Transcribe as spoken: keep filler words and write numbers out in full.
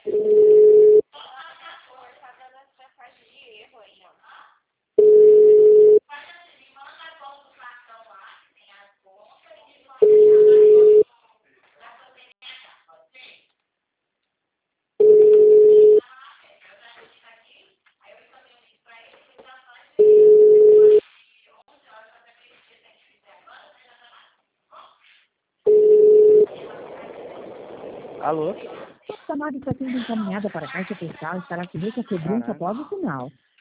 Alô? A chamada está sendo encaminhada para a caixa postal, estará sujeita a cobrança após o sinal.